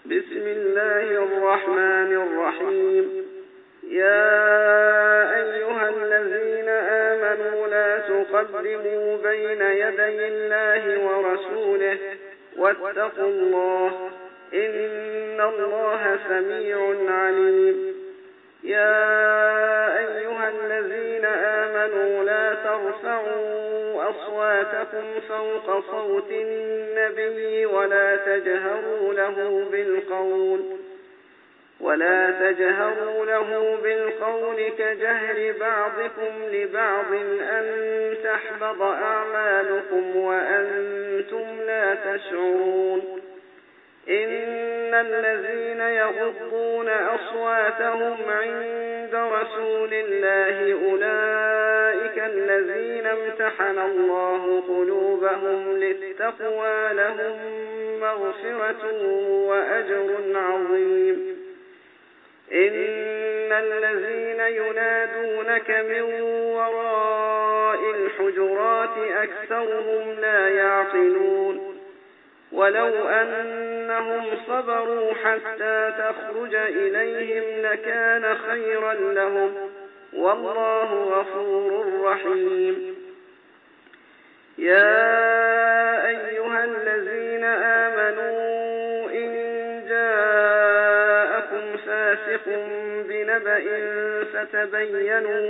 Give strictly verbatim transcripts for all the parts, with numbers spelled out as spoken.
بسم الله الرحمن الرحيم. يا أيها الذين آمنوا لا تقدموا بين يدي الله ورسوله واتقوا الله إن الله سميع عليم. يا أيها الذين آمنوا لا ترفعوا أصواتكم فوق صوت النبي ولا تجهروا له بالقول ولا تجهروا له بالقول كجهر بعضكم لبعض أن تحبط أعمالكم وأنتم لا تشعرون. إن الذين يغضون أصواتهم عند رسول الله أولئك الذين امتحن الله قلوبهم للتقوى لهم مغفرة وأجر عظيم. إن الذين ينادونك من وراء الحجرات أكثرهم لا يعقلون. ولو أنهم صبروا حتى تخرج إليهم لكان خيرا لهم والله غفور رحيم. يا أيها الذين آمنوا إن جاءكم فاسق بنبأ فتبينوا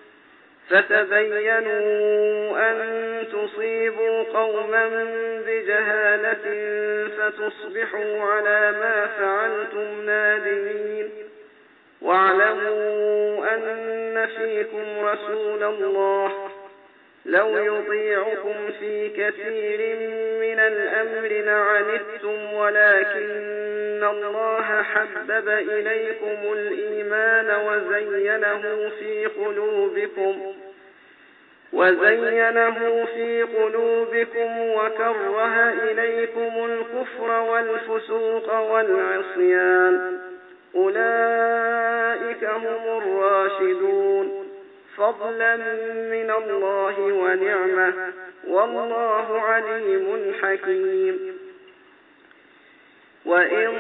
فتبينوا أن تصيبوا قوما بجهالة فتصبحوا على ما فعلتم نادمين. واعلموا أن فيكم رسول الله لو يطيعكم في كثير من الأمر لعنتم ولكن الله حبب إليكم الإيمان وزينه في قلوبكم وزينه في قلوبكم وكره إليكم الكفر والفسوق والعصيان أولئك هم الراشدون فضلا من الله ونعمة والله عليم حكيم. وإن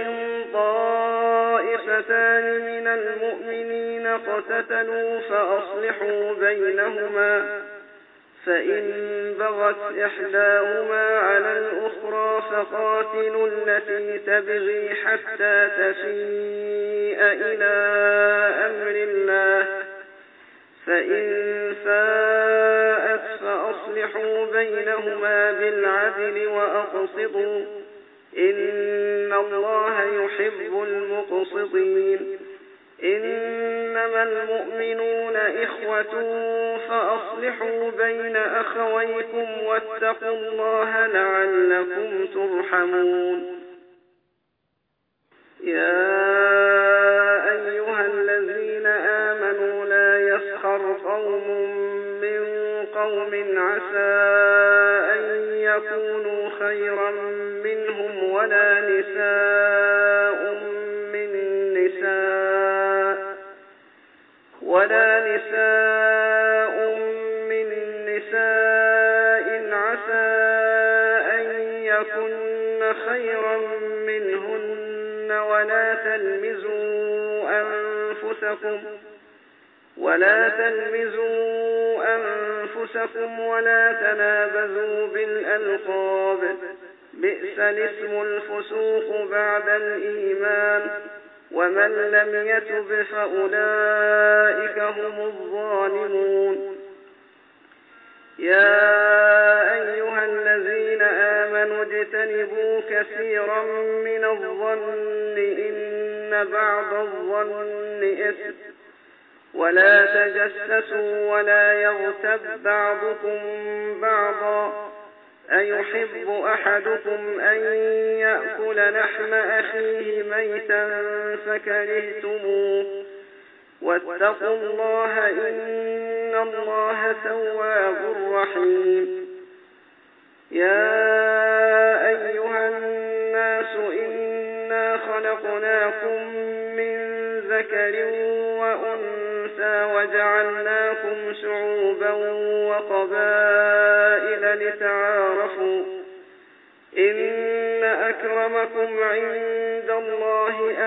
طائفتان من المؤمنين اقتتلوا فأصلحوا بينهما فإن بغت إحداهما على الأخرى فقاتلوا التي تبغي حتى تفيء إلى أمر الله فإن فاءت فأصلحوا بينهما بالعدل وأقسطوا إن الله يحب المقسطين. إنما المؤمنون إخوة فأصلحوا بين أخويكم واتقوا الله لعلكم ترحمون. يا أيها الذين آمنوا لا يسخر قوم من قوم عسى أن يكونوا خيرا منهم ولا نساء من نساء ولا نساء من نساء عسى أن يكن خيرا منهن ولا تلمزوا أنفسكم ولا تلمزوا أنفسكم ولا تنابزوا بالألقاب بئس الاسم الفسوق بعد الإيمان ومن لم يتب فأولئك هم الظالمون. يا أيها الذين آمنوا اجتنبوا كثيرا من الظن إن بعض الظن إثم ولا تجسسوا ولا يغتب بعضكم بعضا أيحب أحدكم أن يأكل لحم أخيه ميتا فكرهتموه واتقوا الله إن الله تواب رحيم. يا أيها الناس إنا خلقناكم من ذكر وأنثى وجعلناكم شعوبا وقبائل لتعارفوا إن أكرمكم عند الله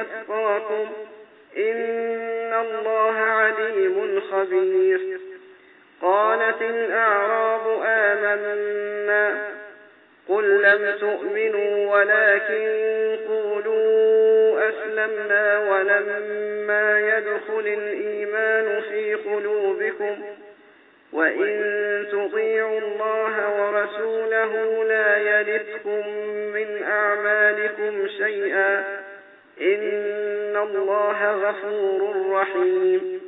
أتقاكم إن الله عليم خبير. قالت الأعراب آمنا قل لم تؤمنوا ولكن قولوا أسلمنا ولما يدخل الإيمان في قلوبكم وإن تطيعوا الله ورسوله لا يلتكم من أعمالكم شيئا إن الله غفور رحيم.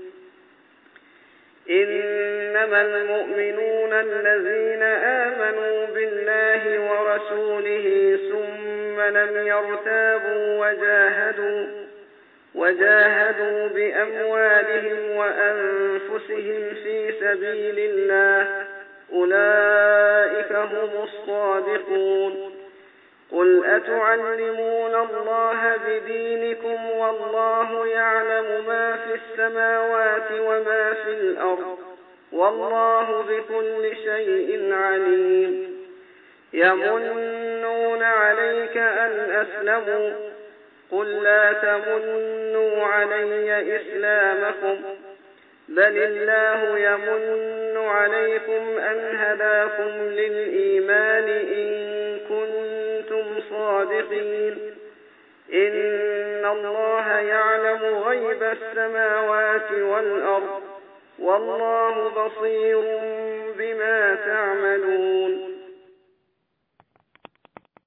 إنما المؤمنون الذين آمنوا بالله ورسوله ثم لم يرتابوا وجاهدوا, وجاهدوا بأموالهم وأنفسهم في سبيل الله أولئك هم الصادقون. قل أتعلمون الله بدينكم والله يعلم ما في السماوات وما في الأرض والله بكل شيء عليم. يمنون عليك أن أسلموا قل لا تمنوا علي إسلامكم بل الله يمن عليكم أن هداكم للإيمان إن كنتم صادقين. إن الله يعلم غيب السماوات والأرض والله بصير بما تعملون.